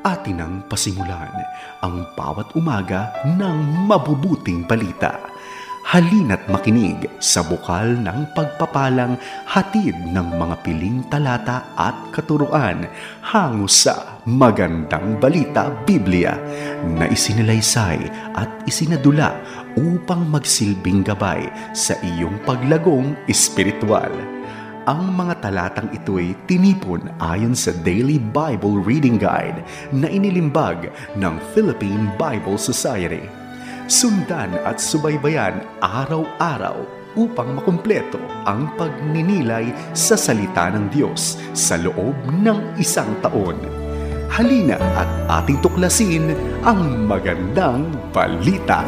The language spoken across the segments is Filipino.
atin ang pasimulan ang bawat umaga ng mabubuting balita. Halina't makinig sa bukal ng pagpapalang hatid ng mga piling talata at katuruan hango sa Magandang Balita Biblia na isinalaysay at isinadula upang magsilbing gabay sa iyong paglagong espiritual. Ang mga talatang ito'y tinipon ayon sa Daily Bible Reading Guide na inilimbag ng Philippine Bible Society. Sundan at subaybayan araw-araw upang makumpleto ang pagninilay sa salita ng Diyos sa loob ng isang taon. Halina at ating tuklasin ang magandang balita.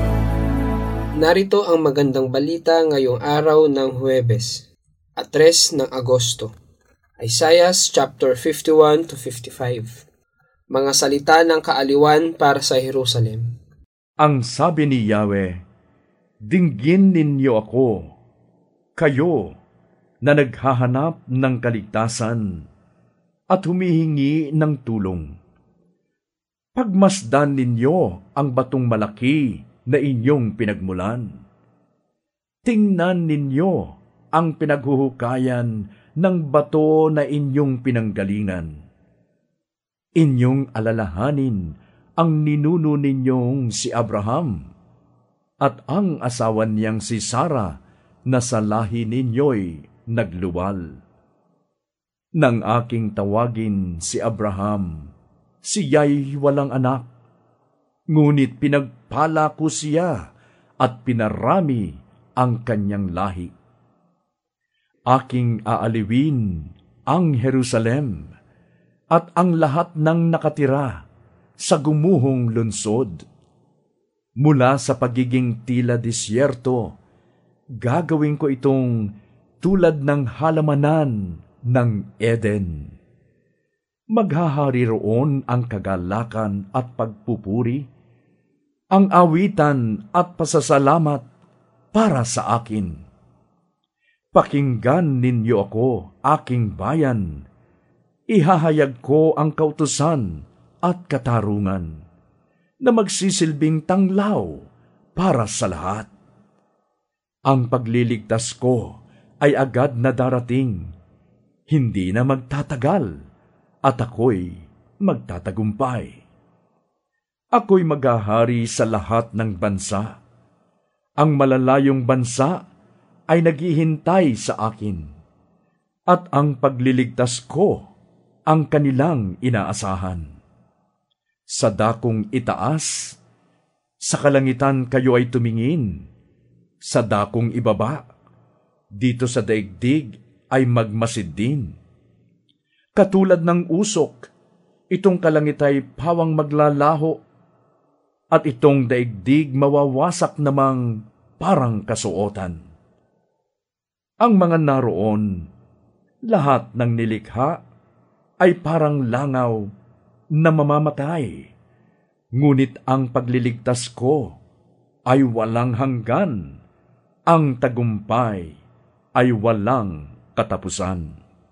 Narito ang magandang balita ngayong araw ng Huwebes, 3 ng Agosto. Isaiah chapter 51 to 55. Mga salita ng kaaliwan para sa Jerusalem. Ang sabi ni Yahweh, dinggin ninyo ako, kayo na naghahanap ng kaligtasan at humihingi ng tulong. Pagmasdan ninyo ang batong malaki na inyong pinagmulan. Tingnan ninyo ang pinaghuhukayan ng bato na inyong pinanggalingan. Inyong alalahanin ang ninuno ninyong si Abraham at ang asawa niyang si Sarah na sa lahi ninyo'y nagluwal. Nang aking tawagin si Abraham, siya'y walang anak, ngunit pinagpala ko siya at pinarami ang kanyang lahi. Aking aaliwin ang Jerusalem at ang lahat ng nakatira sa gumuhong lunsod. Mula sa pagiging tila disyerto, gagawin ko itong tulad ng halamanan ng Eden. Maghahari roon ang kagalakan at pagpupuri, ang awitan at pasasalamat para sa akin. Pakinggan ninyo ako, aking bayan. Ihahayag ko ang kautusan at katarungan na magsisilbing tanglaw para sa lahat. Ang pagliligtas ko ay agad na darating, hindi na magtatagal, at ako'y magtatagumpay. Ako'y maghahari sa lahat ng bansa. Ang malalayong bansa ay naghihintay sa akin, at ang pagliligtas ko ang kanilang inaasahan. Sa dakong itaas, sa kalangitan kayo ay tumingin. Sa dakong ibaba, dito sa daigdig ay magmasid din. Katulad ng usok, itong kalangit ay pawang maglalaho, at itong daigdig mawawasak namang parang kasuotan. Ang mga naroon, lahat ng nilikha, ay parang langaw na mamamatay, ngunit ang pagliligtas ko ay walang hanggan, ang tagumpay ay walang katapusan.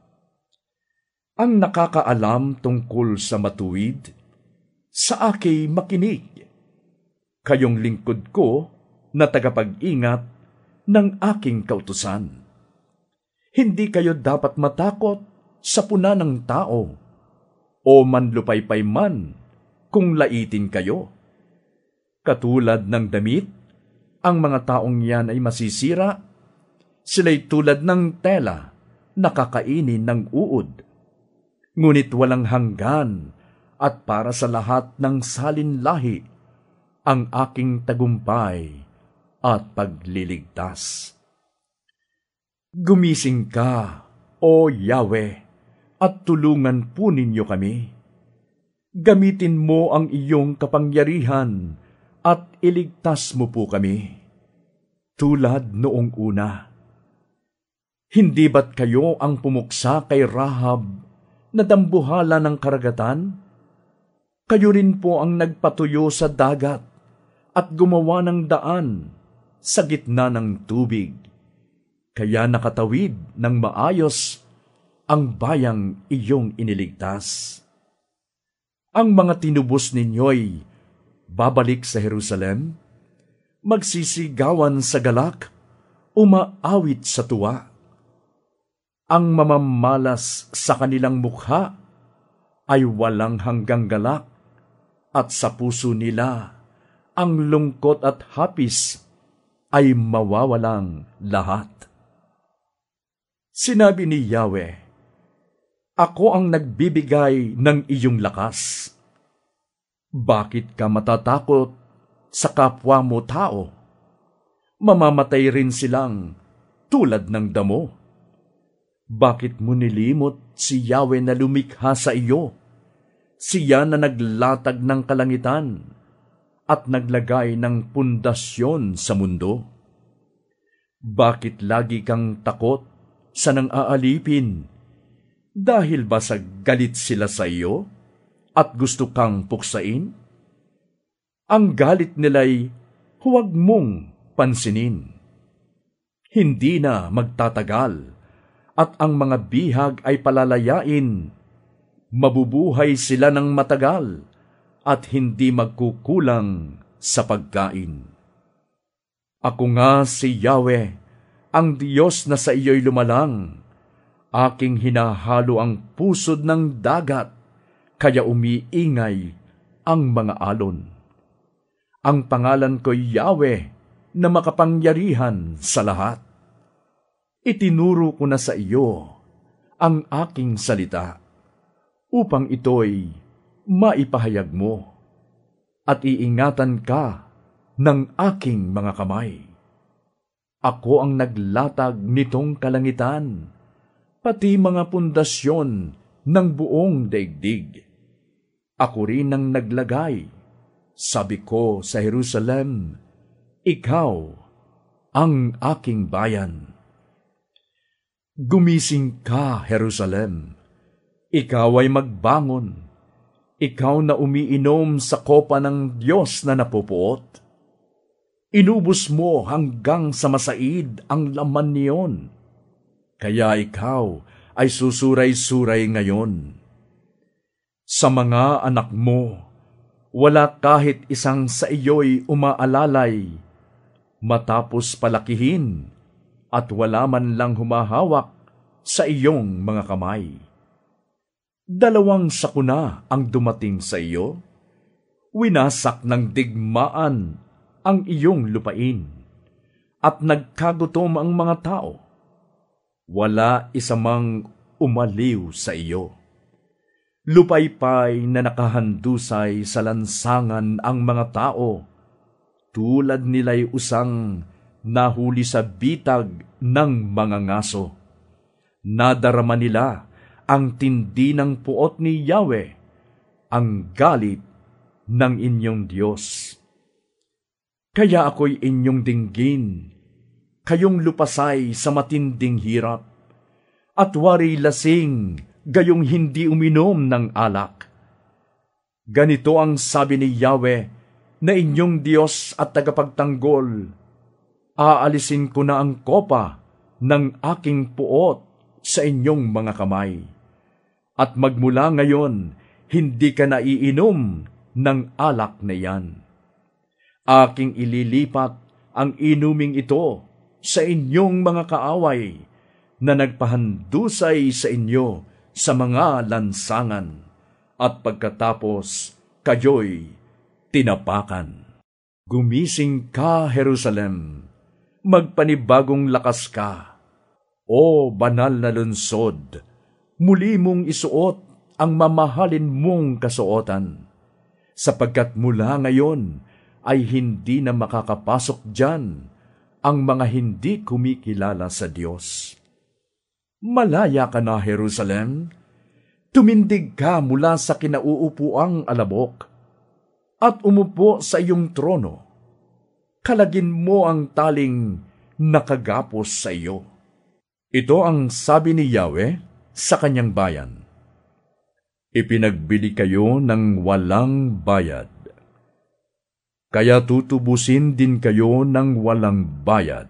Ang nakakaalam tungkol sa matuwid, sa akin makinig, kayong lingkod ko na tagapag-ingat ng aking kautusan. Hindi kayo dapat matakot sa puna ng tao, o manlupaypay man kung laitin kayo. Katulad ng damit, ang mga taong yan ay masisira. Sila'y tulad ng tela na kakainin ng uod. Ngunit walang hanggan at para sa lahat ng salinlahi ang aking tagumpay at pagliligtas. Gumising ka, O Yahweh, at tulungan po ninyo kami. Gamitin mo ang iyong kapangyarihan at iligtas mo po kami, tulad noong una. Hindi ba't kayo ang pumuksa kay Rahab na dambuhala ng karagatan? Kayo rin po ang nagpatuyo sa dagat at gumawa ng daan sa gitna ng tubig. Kaya nakatawid ng maayos ang bayang iyong iniligtas. Ang mga tinubos ninyo'y babalik sa Jerusalem, magsisigawan sa galak, umaawit sa tuwa. Ang mamamalas sa kanilang mukha ay walang hanggang galak, at sa puso nila ang lungkot at hapis ay mawawalang lahat. Sinabi ni Yahweh, "Ako ang nagbibigay ng iyong lakas. Bakit ka matatakot sa kapwa mo tao? Mamamatay rin silang tulad ng damo. Bakit mo nilimot si Yahweh na lumikha sa iyo? Siya na naglatag ng kalangitan at naglagay ng pundasyon sa mundo. Bakit lagi kang takot sa nang-aalipin? Dahil ba sa galit sila sa iyo at gusto kang puksain? Ang galit nila'y huwag mong pansinin. Hindi na magtatagal, at ang mga bihag ay palalayain. Mabubuhay sila ng matagal at hindi magkukulang sa pagkain. Ako nga si Yahweh, ang Diyos na sa iyo'y lumalang. Aking hinahalo ang pusod ng dagat, kaya umiingay ang mga alon. Ang pangalan ko'y Yahweh na makapangyarihan sa lahat. Itinuro ko na sa iyo ang aking salita, upang ito'y maipahayag mo, at iingatan ka ng aking mga kamay. Ako ang naglatag nitong kalangitan, pati mga pundasyon ng buong daigdig. Ako rin ang naglagay. Sabi ko sa Jerusalem, ikaw ang aking bayan. Gumising ka, Jerusalem. Ikaw ay magbangon. Ikaw na umiinom sa kopa ng Diyos na napupuot. Inubos mo hanggang sa masaid ang laman niyon. Kaya ikaw ay susuray-suray ngayon. Sa mga anak mo, wala kahit isang sa iyo'y umaalalay, matapos palakihin, at wala man lang humahawak sa iyong mga kamay. 2 sakuna ang dumating sa iyo, winasak ng digmaan ang iyong lupain, at nagkagutom ang mga tao. Wala isa mang umaliw sa iyo. Lupaypay na nakahandusay sa lansangan ang mga tao, tulad nila'y usang nahuli sa bitag ng mga ngaso. Nadarama nila ang tindi ng puot ni Yahweh, ang galit ng inyong Diyos. Kaya ako'y inyong dinggin, kayong lupasay sa matinding hirap, at wari lasing gayong hindi uminom ng alak. Ganito ang sabi ni Yahweh na inyong Diyos at tagapagtanggol, aalisin ko na ang kopa ng aking puot sa inyong mga kamay. At magmula ngayon, hindi ka na iinom ng alak na yan. Aking ililipat ang inuming ito sa inyong mga kaaway na nagpahandusay sa inyo sa mga lansangan, at pagkatapos kayo'y tinapakan. Gumising ka, Jerusalem! Magpanibagong lakas ka, o banal na lungsod, muli mong isuot ang mamahalin mong kasuotan, sapagkat mula ngayon ay hindi na makakapasok diyan ang mga hindi kumikilala sa Diyos. Malaya ka na, Jerusalem, tumindig ka mula sa kinauupuang alabok, at umupo sa iyong trono. Kalagin mo ang taling nakagapos sa iyo. Ito ang sabi ni Yahweh sa kanyang bayan. Ipinagbili kayo ng walang bayad, kaya tutubusin din kayo ng walang bayad.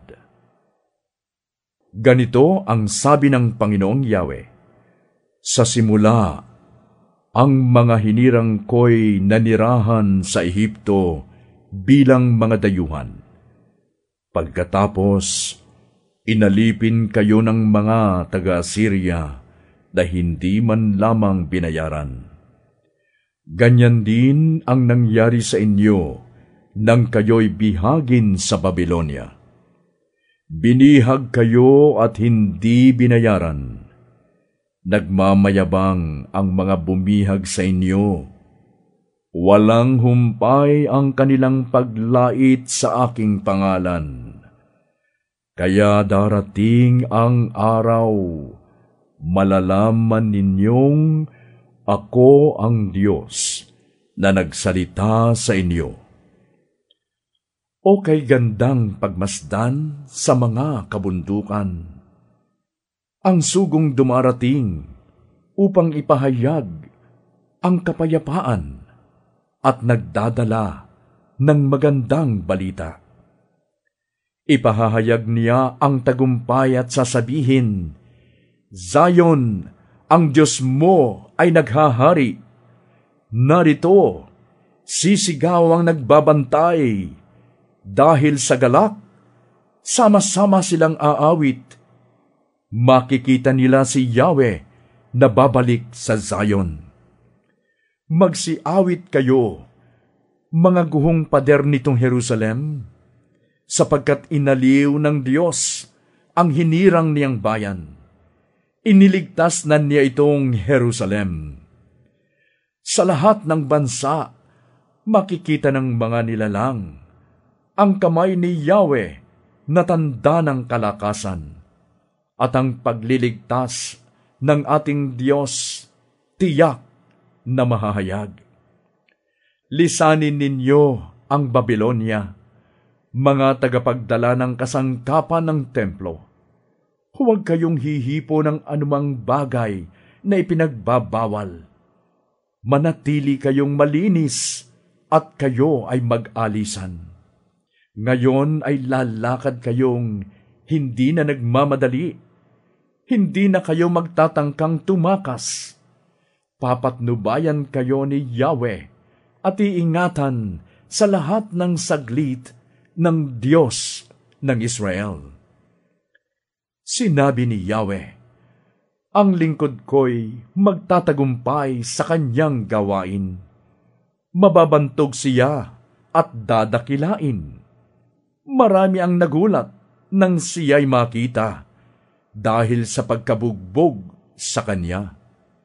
Ganito ang sabi ng Panginoong Yahweh, sa simula Ang mga hinirang ko'y nanirahan sa Ehipto bilang mga dayuhan. Pagkatapos, inalipin kayo ng mga taga-Assyria na hindi man lamang binayaran. Ganyan din ang nangyari sa inyo nang kayo'y bihagin sa Babylonia. Binihag kayo at hindi binayaran. Nagmamayabang ang mga bumihag sa inyo. Walang humpay ang kanilang paglait sa aking pangalan. Kaya darating ang araw, malalaman ninyong ako ang Diyos na nagsalita sa inyo. O kay gandang pagmasdan sa mga kabundukan, ang sugong dumarating upang ipahayag ang kapayapaan at nagdadala ng magandang balita. Ipahahayag niya ang tagumpay at sasabihin, Zion, ang Diyos mo ay naghahari. Narito, sisigaw ang nagbabantay. Dahil sa galak, sama-sama silang aawit. Makikita nila si Yahweh na babalik sa Zion. Magsiawit kayo, mga guhong pader nitong Jerusalem, sapagkat inaliw ng Diyos ang hinirang niyang bayan. Iniligtas na niya itong Jerusalem. Sa lahat ng bansa, makikita ng mga nilalang ang kamay ni Yahweh na tanda ng kalakasan. At ang pagliligtas ng ating Diyos tiyak na mahahayag. Lisanin ninyo ang Babylonia, mga tagapagdala ng kasangkapan ng templo. Huwag kayong hihipo ng anumang bagay na ipinagbabawal. Manatili kayong malinis at kayo ay mag-alisan. Ngayon ay lalakad kayong hindi na nagmamadali. Hindi na kayo magtatangkang tumakas. Papatnubayan kayo ni Yahweh at iingatan sa lahat ng saglit ng Diyos ng Israel. Sinabi ni Yahweh, ang lingkod ko'y magtatagumpay sa kanyang gawain. Mababantog siya at dadakilain. Marami ang nagulat nang siya'y makita dahil sa pagkabugbog sa kanya.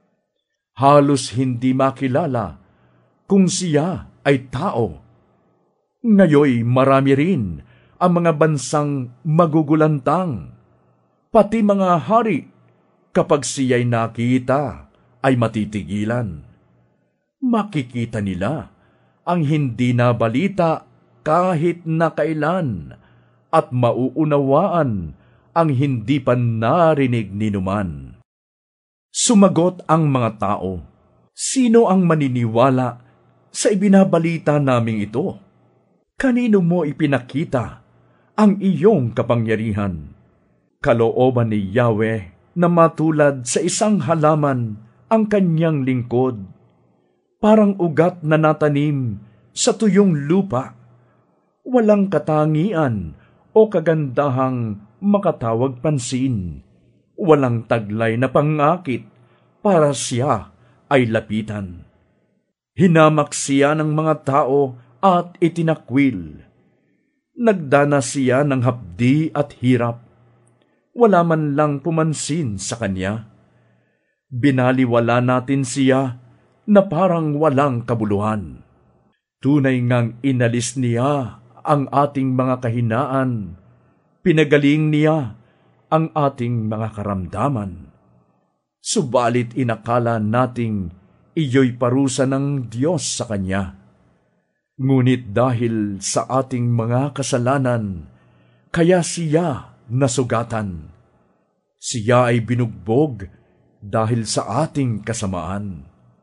Halos hindi makilala kung siya ay tao. Ngayoy marami rin ang mga bansang magugulantang, pati mga hari kapag siya'y nakita ay matitigilan. Makikita nila ang hindi na balita kahit na kailan, at mauunawaan ang hindi pa narinig ninuman. Sumagot ang mga tao, sino ang maniniwala sa ibinabalita naming ito? Kanino mo ipinakita ang iyong kapangyarihan? Kalooban ni Yahweh na matulad sa isang halaman ang kanyang lingkod, parang ugat na natanim sa tuyong lupa. Walang katangian o kagandahang makatawag pansin. Walang taglay na pangakit para siya ay lapitan. Hinamak siya ng mga tao at itinakwil. Nagdana siya ng hapdi at hirap. Wala man lang pumansin sa kanya. Binaliwala natin siya na parang walang kabuluhan. Tunay ngang inalis niya ang ating mga kahinaan, pinagaling niya ang ating mga karamdaman. Subalit inakala nating iyo'y parusa ng Diyos sa Kanya. Ngunit dahil sa ating mga kasalanan, kaya siya nasugatan. Siya ay binugbog dahil sa ating kasamaan.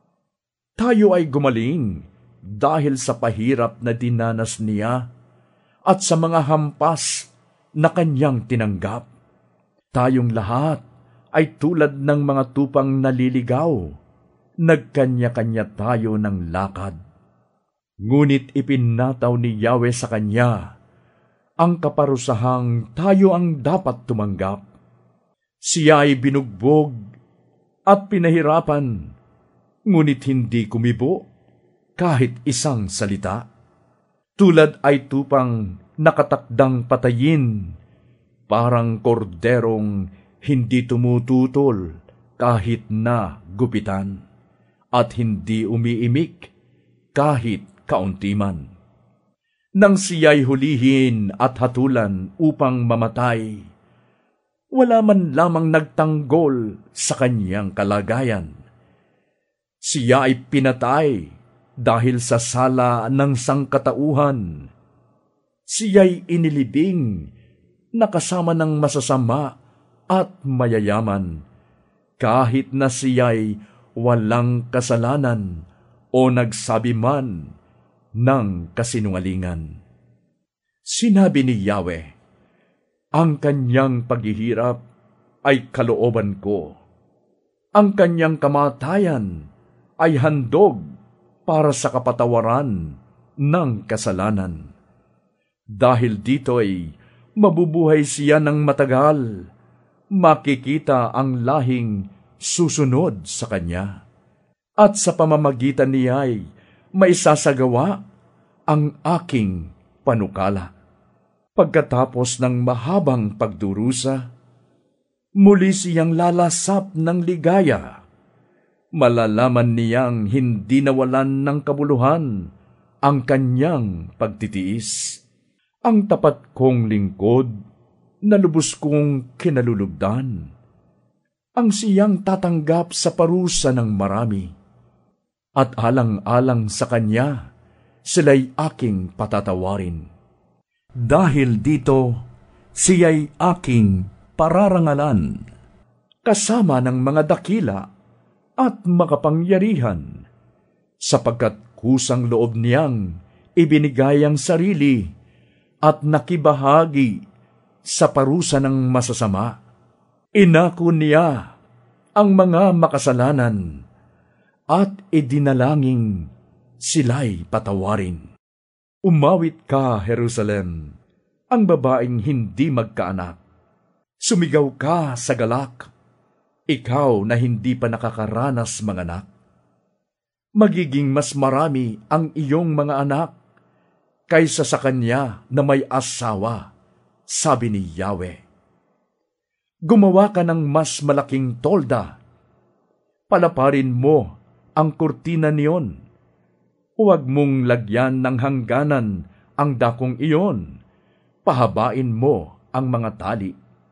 Tayo ay gumaling dahil sa pahirap na dinanas niya at sa mga hampas na kanyang tinanggap. Tayong lahat ay tulad ng mga tupang naliligaw. nagkanya-kanya tayo ng lakad. Ngunit ipinataw ni Yahweh sa kanya ang kaparusahang tayo ang dapat tumanggap. Siya ay binugbog at pinahirapan, ngunit hindi kumibo kahit isang salita. Tulad ay tupang nakatakdang patayin, parang korderong hindi tumututol kahit na gupitan, at hindi umiimik kahit kaunti man. Nang siya'y hulihin at hatulan upang mamatay, wala man lamang nagtanggol sa kanyang kalagayan. Siya ay pinatay dahil sa sala ng sangkatauhan. Siya'y inilibing na kasama ng masasama at mayayaman, kahit na siya'y walang kasalanan o nagsabi man ng kasinungalingan. Sinabi ni Yahweh, ang kanyang paghihirap ay kalooban ko. Ang kanyang kamatayan ay handog para sa kapatawaran ng kasalanan. Dahil dito'y mabubuhay siya ng matagal, makikita ang lahing susunod sa kanya. At sa pamamagitan niya'y maisasagawa ang aking panukala. Pagkatapos ng mahabang pagdurusa, muli siyang lalasap ng ligaya. Malalaman niyang hindi nawalan ng kabuluhan ang kanyang pagtitiis. Ang tapat kong lingkod na lubos kong kinalulugdan, ang siyang tatanggap sa parusa ng marami. At alang-alang sa kanya, sila'y aking patatawarin. Dahil dito, siya'y aking pararangalan, kasama ng mga dakila at makapangyarihan, sapagkat kusang loob niyang ibinigay ang sarili at nakibahagi sa parusa ng masasama. Inako niya ang mga makasalanan at idinalangin sila'y patawarin. Umawit ka, Jerusalem, ang babaeng hindi magkaanak. Sumigaw ka sa galak, ikaw na hindi pa nakakaranas manganak. Magiging mas marami ang iyong mga anak kaysa sa kanya na may asawa, sabi ni Yahweh. Gumawa ka ng mas malaking tolda. Palaparin mo ang kurtina niyon. Huwag mong lagyan ng hangganan ang dakong iyon. Pahabain mo ang mga tali.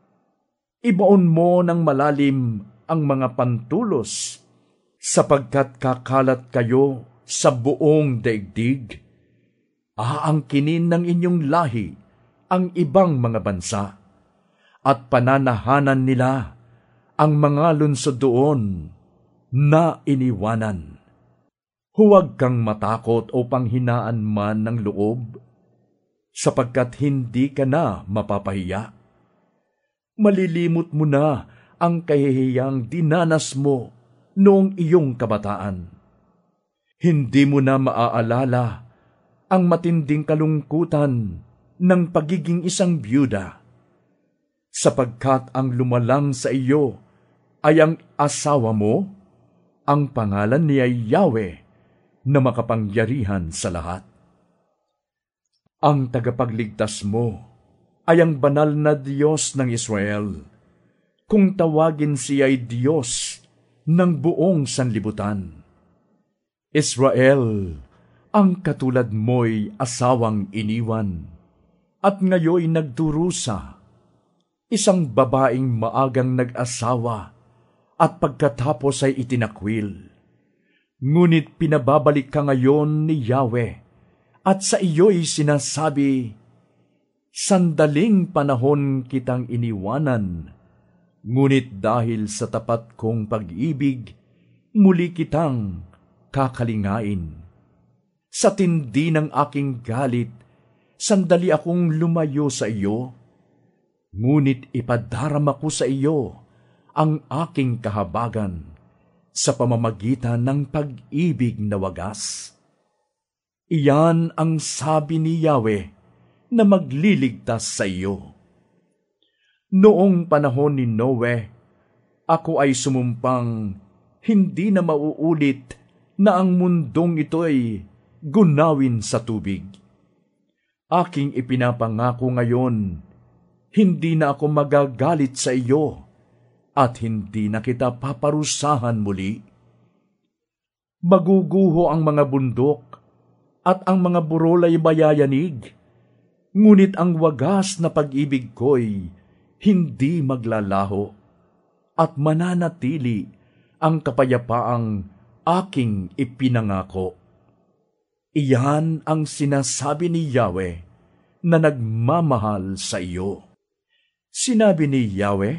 Ibaon mo ng malalim ang mga pantulos, sapagkat kakalat kayo sa buong daigdig. Aangkinin ng inyong lahi ang ibang mga bansa, at pananahanan nila ang mga lunsod doon na iniwanan. Huwag kang matakot o panghinaan man ng loob, sapagkat hindi ka na mapapahiya. Malilimot mo na ang kahihiyang dinanas mo noong iyong kabataan. Hindi mo na maaalala ang matinding kalungkutan ng pagiging isang byuda, sapagkat ang lumalang sa iyo ay ang asawa mo. Ang pangalan niya ay Yahweh, na makapangyarihan sa lahat. Ang tagapagligtas mo ay ang banal na Diyos ng Israel, kung tawagin siya ay Diyos ng buong sanlibutan. Israel, ang katulad mo'y asawang iniwan, at ngayoy nagdurusa, isang babaeng maagang nag-asawa, at pagkatapos ay itinakwil. Ngunit pinababalik ka ngayon ni Yahweh, at sa iyo'y sinasabi, sandaling panahon kitang iniwanan, ngunit dahil sa tapat kong pag-ibig, muli kitang kakalingain. Sa tindi ng aking galit, sandali akong lumayo sa iyo, ngunit ipadarama ko sa iyo ang aking kahabagan, sa pamamagitan ng pag-ibig na wagas. Iyan ang sabi ni Yahweh na magliligtas sa iyo. Noong panahon ni Noe, ako ay sumumpang hindi na mauulit na ang mundong ito'y gunawin sa tubig. Aking ipinapangako ngayon, hindi na ako magagalit sa iyo at hindi na kita paparusahan muli. Maguguho ang mga bundok at ang mga burol ay mayayanig, ngunit ang wagas na pag-ibig ko'y hindi maglalaho at mananatili ang kapayapaang aking ipinangako. Iyan ang sinasabi ni Yahweh na nagmamahal sa iyo. Sinabi ni Yahweh,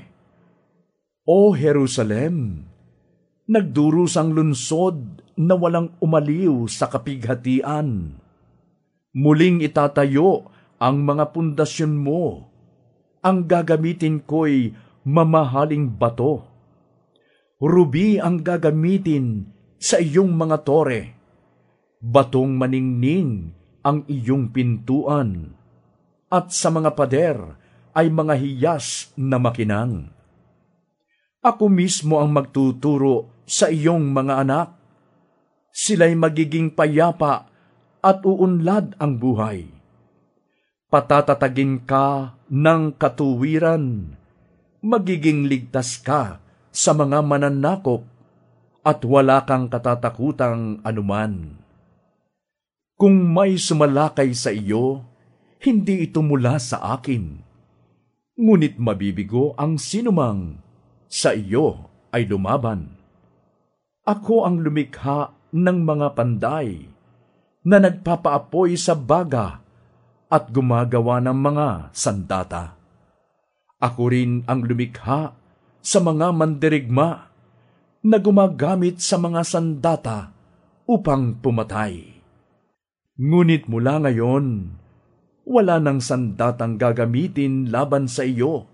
O Jerusalem, nagdurusang lungsod na walang umaliw sa kapighatian. Muling itatayo ang mga pundasyon mo. Ang gagamitin ko'y mamahaling bato. Rubi ang gagamitin sa iyong mga tore. Batong maningning ang iyong pintuan. At sa mga pader ay mga hiyas na makinang. Ako mismo ang magtuturo sa iyong mga anak. Sila'y magiging payapa at uunlad ang buhay. Patatatagin ka ng katuwiran. Magiging ligtas ka sa mga mananakop at wala kang katatakutang anuman. Kung may sumalakay sa iyo, hindi ito mula sa akin. Ngunit mabibigo ang sinumang sa iyo ay lumaban. Ako ang lumikha ng mga panday na nagpapaapoy sa baga at gumagawa ng mga sandata. Ako rin ang lumikha sa mga mandirigma na gumagamit sa mga sandata upang pumatay. Ngunit mula ngayon, wala nang sandatang gagamitin laban sa iyo,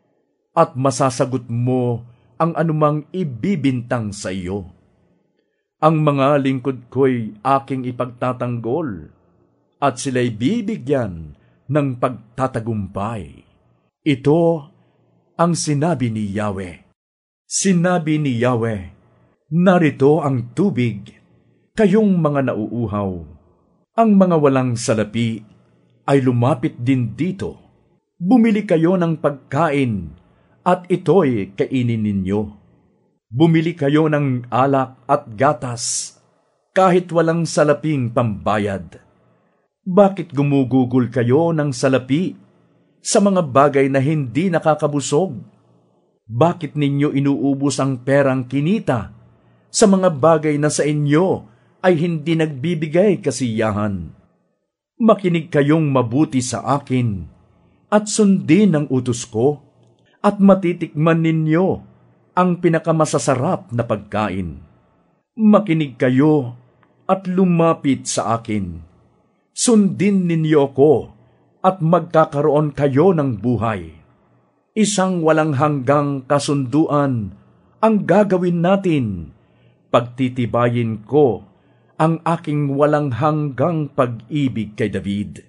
at masasagot mo ang anumang ibibintang sa iyo. Ang mga lingkod ko'y aking ipagtatanggol, at sila'y bibigyan ng pagtatagumpay. Ito ang sinabi ni Yahweh. Sinabi ni Yahweh, narito ang tubig, kayong mga nauuhaw. Ang mga walang salapi ay lumapit din dito. Bumili kayo ng pagkain at ito'y kainin ninyo. Bumili kayo ng alak at gatas kahit walang salaping pambayad. Bakit gumugugol kayo ng salapi sa mga bagay na hindi nakakabusog? Bakit ninyo inuubos ang perang kinita sa mga bagay na sa inyo ay hindi nagbibigay kasiyahan? Makinig kayong mabuti sa akin at sundin ang utos ko at matitikman ninyo ang pinakamasasarap na pagkain. Makinig kayo at lumapit sa akin. Sundin ninyo ko at magkakaroon kayo ng buhay. Isang walang hanggang kasunduan ang gagawin natin. Pagtitibayin ko ang aking walang hanggang pag-ibig kay David.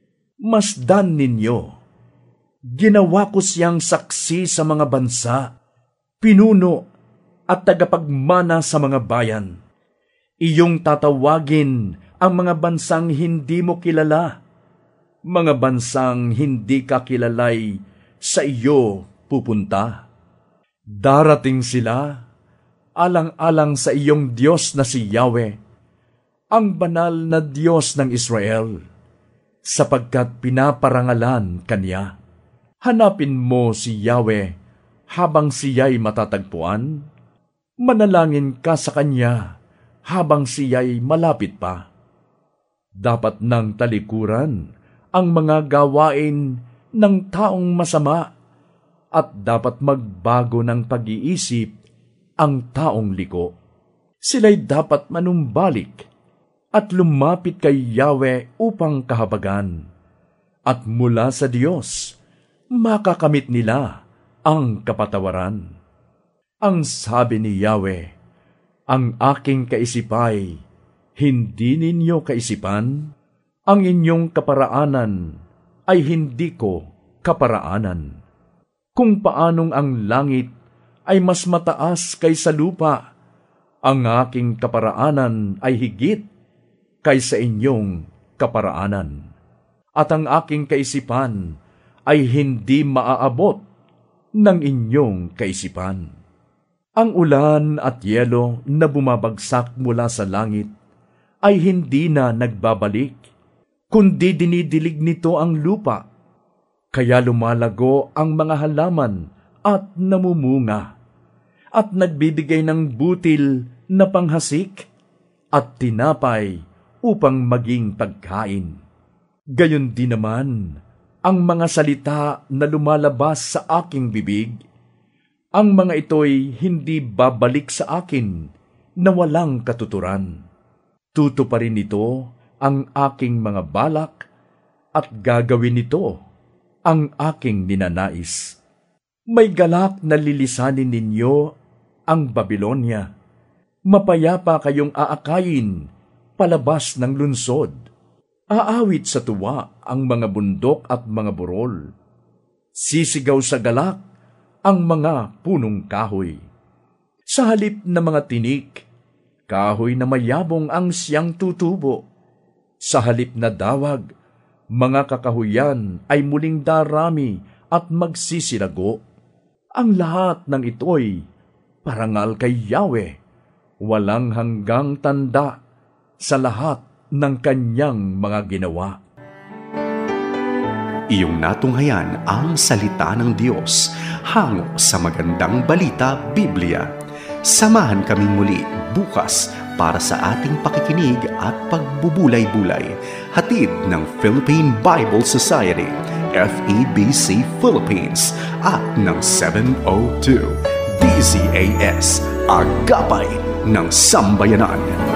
Masdan ninyo, ginawa ko siyang saksi sa mga bansa, pinuno at tagapagmana sa mga bayan. Iyong tatawagin ang mga bansang hindi mo kilala. Mga bansang hindi ka kilalay sa iyo pupunta. Darating sila, alang-alang sa iyong Diyos na si Yahweh, ang banal na Diyos ng Israel, sapagkat pinaparangalan Kanya. Hanapin mo si Yahweh habang siya'y matatagpuan. Manalangin ka sa Kanya habang siya'y malapit pa. Dapat nang talikuran ang mga gawain ng taong masama at dapat magbago ng pag-iisip ang taong liko. Sila'y dapat manumbalik at lumapit kay Yahweh upang kahabagan. At mula sa Diyos, makakamit nila ang kapatawaran. Ang sabi ni Yahweh, Ang aking kaisipay, hindi ninyo kaisipan? Ang inyong kaparaanan ay hindi ko kaparaanan. Kung paanong ang langit ay mas mataas kaysa lupa, ang aking kaparaanan ay higit kaysa inyong kaparaanan. At ang aking kaisipan ay hindi maaabot ng inyong kaisipan. Ang ulan at yelo na bumabagsak mula sa langit ay hindi na nagbabalik, kundi dinidilig nito ang lupa. Kaya lumalago ang mga halaman at namumunga, at nagbibigay ng butil na panghasik at tinapay upang maging pagkain. Gayon din naman ang mga salita na lumalabas sa aking bibig. Ang mga ito'y hindi babalik sa akin na walang katuturan. Tutuparin nito ang aking mga balak at gagawin nito ang aking ninanais. May galak na lilisanin ninyo ang Babilonia. Mapayapa kayong aakayin palabas ng lunsod. Aawit sa tuwa ang mga bundok at mga burol. Sisigaw sa galak ang mga punong kahoy. Sa halip na mga tinik, kahoy na mayabong ang siyang tutubo. Sa halip na dawag, mga kakahuyan ay muling darami at magsisilago. Ang lahat ng ito'y parangal kay Yahweh, walang hanggang tanda sa lahat ng kanyang mga ginawa. Iyong natunghayan ang salita ng Diyos hango sa Magandang Balita Biblia. Samahan kaming muli bukas para sa ating pakikinig at pagbubulay-bulay. Hatid ng Philippine Bible Society, FEBC Philippines, at ng 702 DZAS, Agapay ng Sambayanan.